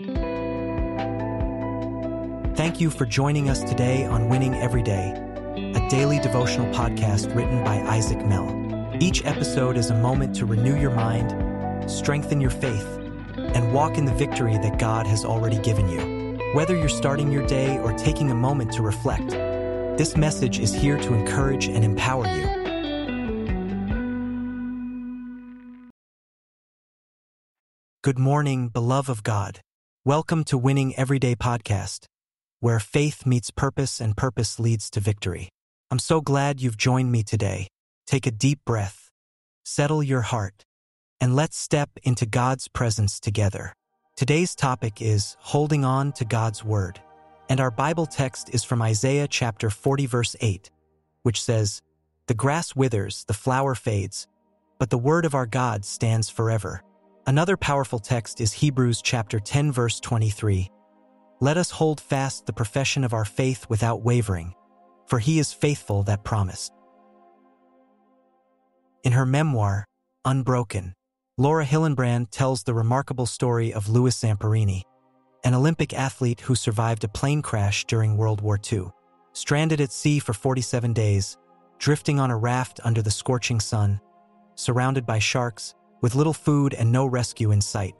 Thank you for joining us today on Winning Every Day, a daily devotional podcast written by Isaac Mell. Each episode is a moment to renew your mind, strengthen your faith, and walk in the victory that God has already given you. Whether you're starting your day or taking a moment to reflect, this message is here to encourage and empower you. Good morning, beloved of God. Welcome to Winning Everyday Podcast, where faith meets purpose and purpose leads to victory. I'm so glad you've joined me today. Take a deep breath, settle your heart, and let's step into God's presence together. Today's topic is holding on to God's Word, and our Bible text is from Isaiah chapter 40 verse 8, which says, "The grass withers, the flower fades, but the word of our God stands forever." Another powerful text is Hebrews chapter 10 verse 23. "Let us hold fast the profession of our faith without wavering, for he is faithful that promised." In her memoir, Unbroken, Laura Hillenbrand tells the remarkable story of Louis Zamperini, an Olympic athlete who survived a plane crash during World War II. Stranded at sea for 47 days, drifting on a raft under the scorching sun, surrounded by sharks, with little food and no rescue in sight.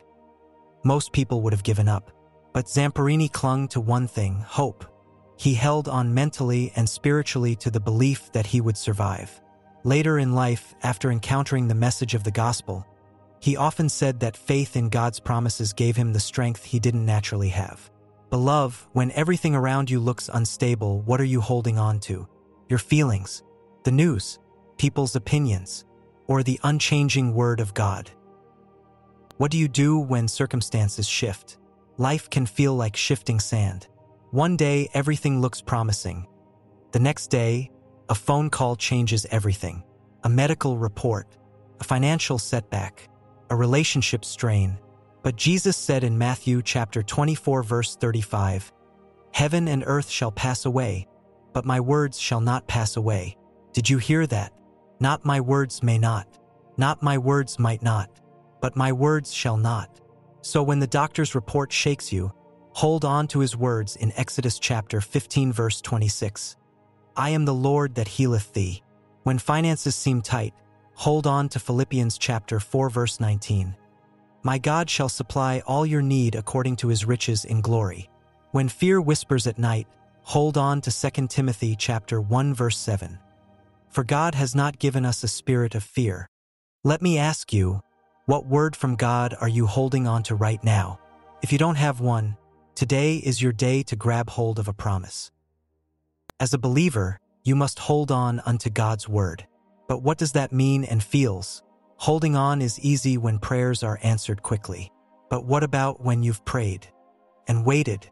Most people would have given up. But Zamperini clung to one thing: hope. He held on mentally and spiritually to the belief that he would survive. Later in life, after encountering the message of the gospel, he often said that faith in God's promises gave him the strength he didn't naturally have. Beloved, when everything around you looks unstable, what are you holding on to? Your feelings, the news, people's opinions, or the unchanging word of God? What do you do when circumstances shift? Life can feel like shifting sand. One day, everything looks promising. The next day, a phone call changes everything. A medical report, a financial setback, a relationship strain. But Jesus said in Matthew chapter 24 verse 35, "Heaven and earth shall pass away, but my words shall not pass away." Did you hear that? Not my words may not. Not my words might not. But my words shall not. So when the doctor's report shakes you, hold on to his words in Exodus chapter 15 verse 26. "I am the Lord that healeth thee." When finances seem tight, hold on to Philippians chapter 4 verse 19. "My God shall supply all your need according to his riches in glory." When fear whispers at night, hold on to 2 Timothy chapter 1 verse 7. "For God has not given us a spirit of fear." Let me ask you, what word from God are you holding on to right now? If you don't have one, today is your day to grab hold of a promise. As a believer, you must hold on unto God's word. But what does that mean and feels? Holding on is easy when prayers are answered quickly. But what about when you've prayed and waited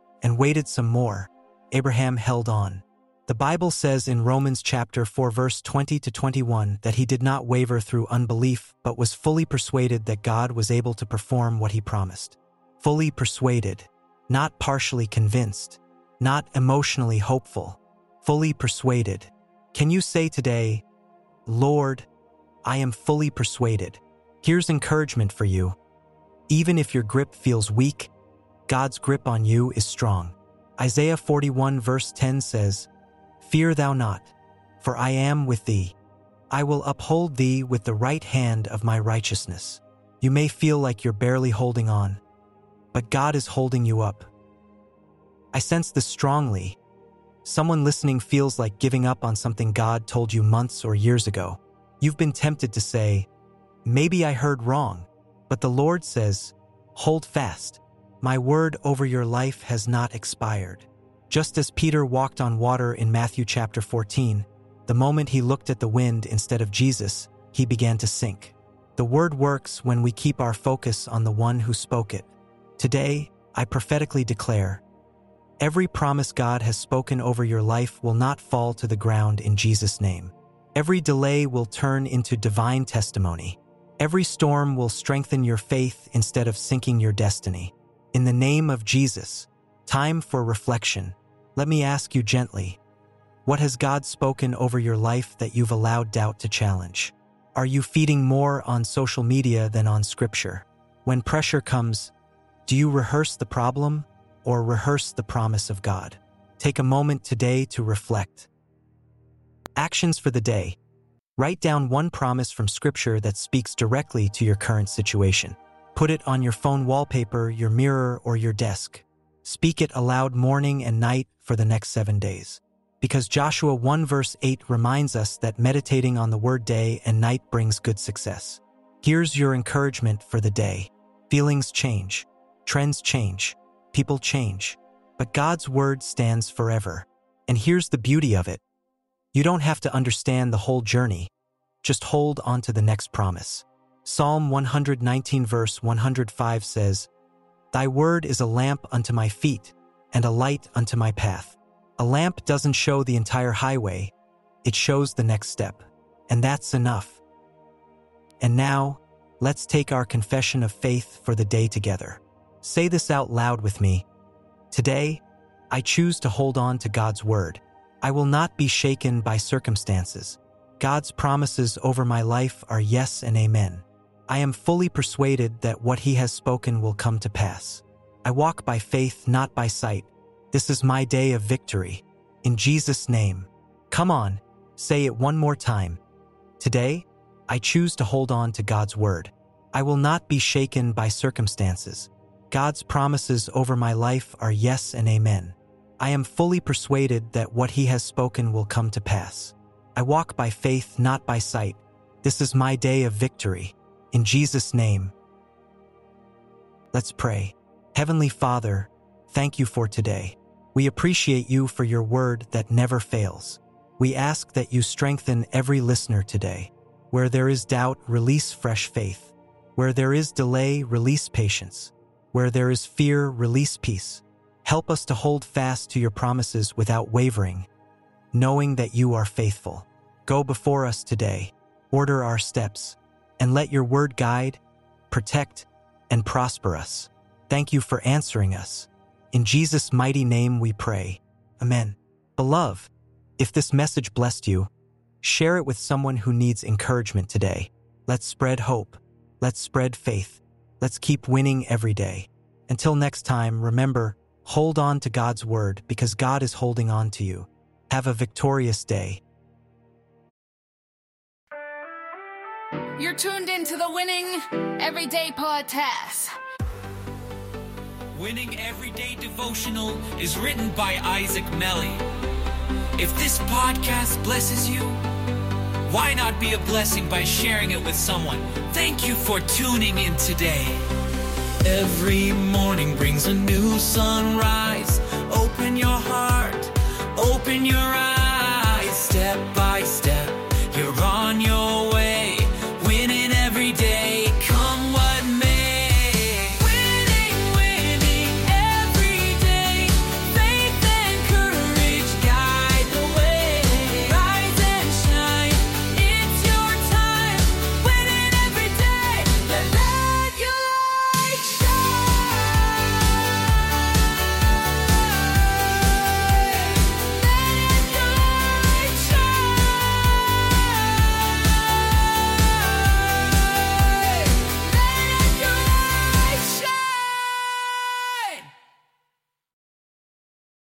some more? Abraham held on. The Bible says in Romans chapter 4 verse 20 to 21 that he did not waver through unbelief, but was fully persuaded that God was able to perform what he promised. Fully persuaded, not partially convinced, not emotionally hopeful. Fully persuaded. Can you say today, "Lord, I am fully persuaded"? Here's encouragement for you. Even if your grip feels weak, God's grip on you is strong. Isaiah 41 verse 10 says, "Fear thou not, for I am with thee. I will uphold thee with the right hand of my righteousness." You may feel like you're barely holding on, but God is holding you up. I sense this strongly. Someone listening feels like giving up on something God told you months or years ago. You've been tempted to say, "Maybe I heard wrong," but the Lord says, "Hold fast. My word over your life has not expired." Just as Peter walked on water in Matthew chapter 14, the moment he looked at the wind instead of Jesus, he began to sink. The word works when we keep our focus on the one who spoke it. Today, I prophetically declare, every promise God has spoken over your life will not fall to the ground in Jesus' name. Every delay will turn into divine testimony. Every storm will strengthen your faith instead of sinking your destiny. In the name of Jesus. Time for reflection. Let me ask you gently, what has God spoken over your life that you've allowed doubt to challenge? Are you feeding more on social media than on Scripture? When pressure comes, Do you rehearse the problem or rehearse the promise of God? Take a moment today to reflect. Actions for the day. Write down one promise from Scripture that speaks directly to your current situation. Put it on your phone wallpaper, your mirror, or your desk. Speak it aloud morning and night for the next 7 days. Because Joshua 1 verse 8 reminds us that meditating on the word day and night brings good success. Here's your encouragement for the day. Feelings change, trends change, people change, but God's word stands forever. And here's the beauty of it. You don't have to understand the whole journey. Just hold on to the next promise. Psalm 119 verse 105 says, "Thy word is a lamp unto my feet and a light unto my path." A lamp doesn't show the entire highway, it shows the next step, and that's enough. And now, let's take our confession of faith for the day together. Say this out loud with me. Today, I choose to hold on to God's word. I will not be shaken by circumstances. God's promises over my life are yes and amen. I am fully persuaded that what He has spoken will come to pass. I walk by faith, not by sight. This is my day of victory. In Jesus' name. Come on, say it one more time. Today, I choose to hold on to God's word. I will not be shaken by circumstances. God's promises over my life are yes and amen. I am fully persuaded that what He has spoken will come to pass. I walk by faith, not by sight. This is my day of victory. In Jesus' name. Let's pray. Heavenly Father, thank you for today. We appreciate you for your word that never fails. We ask that you strengthen every listener today. Where there is doubt, release fresh faith. Where there is delay, release patience. Where there is fear, release peace. Help us to hold fast to your promises without wavering, knowing that you are faithful. Go before us today, order our steps, and let your word guide, protect, and prosper us. Thank you for answering us. In Jesus' mighty name we pray. Amen. Beloved, if this message blessed you, share it with someone who needs encouragement today. Let's spread hope. Let's spread faith. Let's keep winning every day. Until next time, remember, hold on to God's word because God is holding on to you. Have a victorious day. You're tuned into the Winning Everyday Podcast. Winning Everyday Devotional is written by Isaac Melly. If this podcast blesses you, why not be a blessing by sharing it with someone? Thank you for tuning in today. Every morning brings a new sunrise.